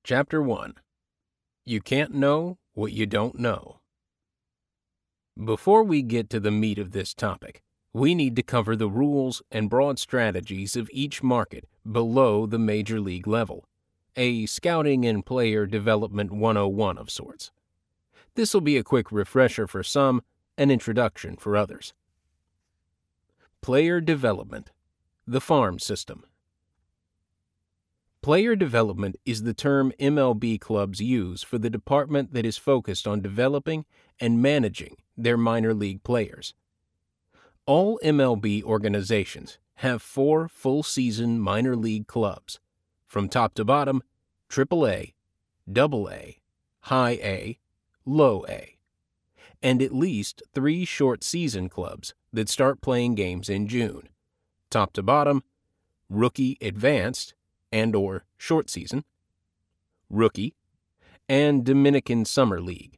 Chapter 1. You Can't Know What You Don't Know. Before we get to the meat of this topic, we need to cover the rules and broad strategies of each market below the major league level, a scouting and player development 101 of sorts. This will be a quick refresher for some, an introduction for others. Player development, the farm system. Player development is the term MLB clubs use for the department that is focused on developing and managing their minor league players. All MLB organizations have 4 full-season minor league clubs, from top to bottom, AAA, AA, High A, Low A, and at least 3 short-season clubs that start playing games in June, top to bottom, Rookie Advanced, and/or short season, Rookie, and Dominican Summer League.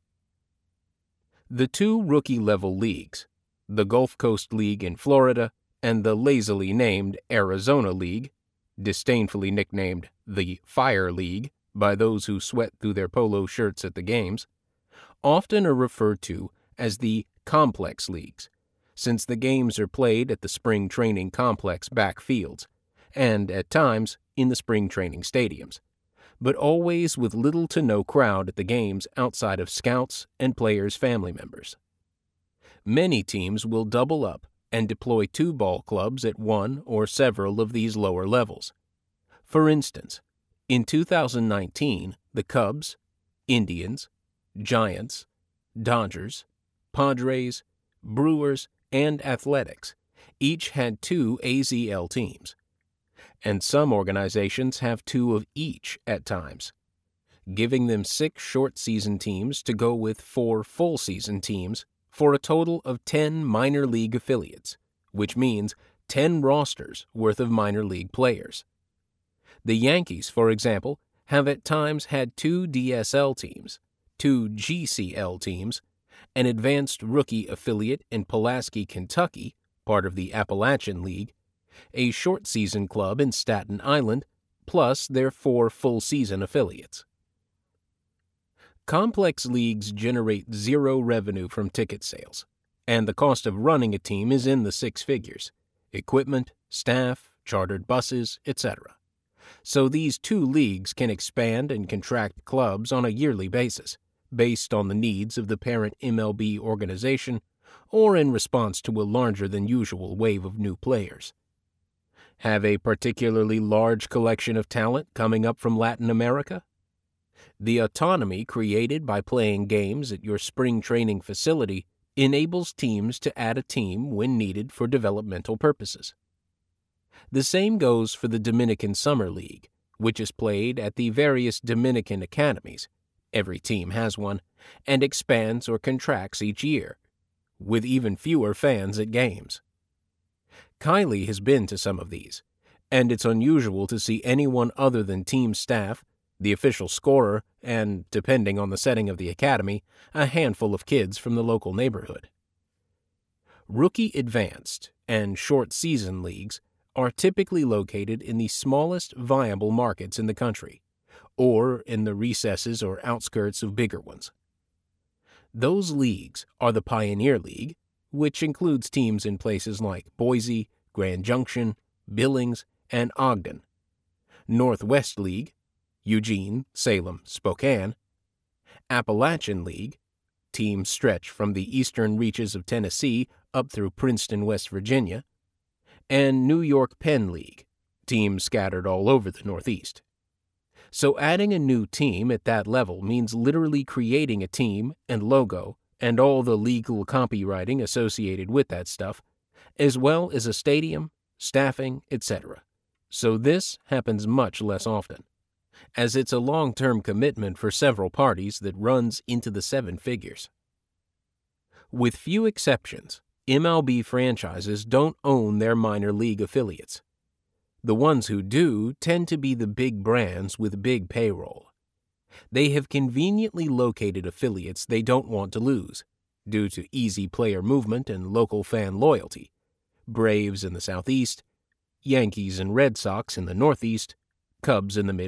The 2 rookie-level leagues, the Gulf Coast League in Florida and the lazily named Arizona League, disdainfully nicknamed the Fire League by those who sweat through their polo shirts at the games, often are referred to as the complex leagues, since the games are played at the spring training complex backfields, and, at times, in the spring training stadiums, but always with little to no crowd at the games outside of scouts and players' family members. Many teams will double up and deploy 2 ball clubs at one or several of these lower levels. For instance, in 2019, the Cubs, Indians, Giants, Dodgers, Padres, Brewers, and Athletics each had 2 AZL teams, and some organizations have 2 of each at times, giving them 6 short-season teams to go with 4 full-season teams for a total of 10 minor league affiliates, which means 10 rosters worth of minor league players. The Yankees, for example, have at times had 2 DSL teams, 2 GCL teams, an advanced rookie affiliate in Pulaski, Kentucky, part of the Appalachian League, a short-season club in Staten Island, plus their 4 full-season affiliates. Complex leagues generate 0 revenue from ticket sales, and the cost of running a team is in the 6 figures: equipment, staff, chartered buses, etc. So these 2 leagues can expand and contract clubs on a yearly basis, based on the needs of the parent MLB organization or in response to a larger-than-usual wave of new players. Have a particularly large collection of talent coming up from Latin America? The autonomy created by playing games at your spring training facility enables teams to add a team when needed for developmental purposes. The same goes for the Dominican Summer League, which is played at the various Dominican academies — every team has one — and expands or contracts each year, with even fewer fans at games. Kylie has been to some of these, and it's unusual to see anyone other than team staff, the official scorer, and, depending on the setting of the academy, a handful of kids from the local neighborhood. Rookie Advanced and Short Season leagues are typically located in the smallest viable markets in the country, or in the recesses or outskirts of bigger ones. Those leagues are the Pioneer League, which includes teams in places like Boise, Grand Junction, Billings, and Ogden; Northwest League, Eugene, Salem, Spokane; Appalachian League, teams stretch from the eastern reaches of Tennessee up through Princeton, West Virginia; and New York Penn League, teams scattered all over the Northeast. So adding a new team at that level means literally creating a team and logo and all the legal copywriting associated with that stuff, as well as a stadium, staffing, etc. So this happens much less often, as it's a long-term commitment for several parties that runs into the 7 figures. With few exceptions, MLB franchises don't own their minor league affiliates. The ones who do tend to be the big brands with big payroll. They have conveniently located affiliates they don't want to lose, due to easy player movement and local fan loyalty: Braves in the Southeast, Yankees and Red Sox in the Northeast, Cubs in the Midwest.